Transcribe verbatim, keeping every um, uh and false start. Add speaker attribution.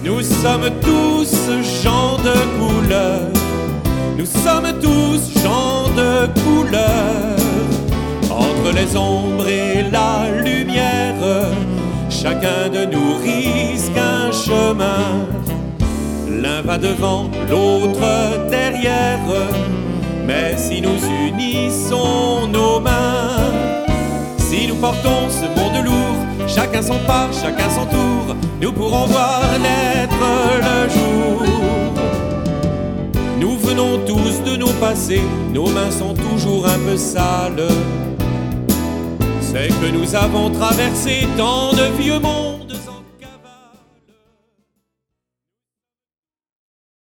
Speaker 1: Nous sommes tous gens de couleur, nous sommes tous gens de couleur. Entre les ombres et la lumière, chacun de nous risque un chemin. L'un va devant, l'autre derrière, mais si nous unissons nos mains, si nous portons ce monde lourd, chacun son pas, chacun son tour, nous pourrons voir naître le jour. Nous venons tous de nos passés, nos mains sont toujours un peu sales. C'est que nous avons traversé tant de vieux mondes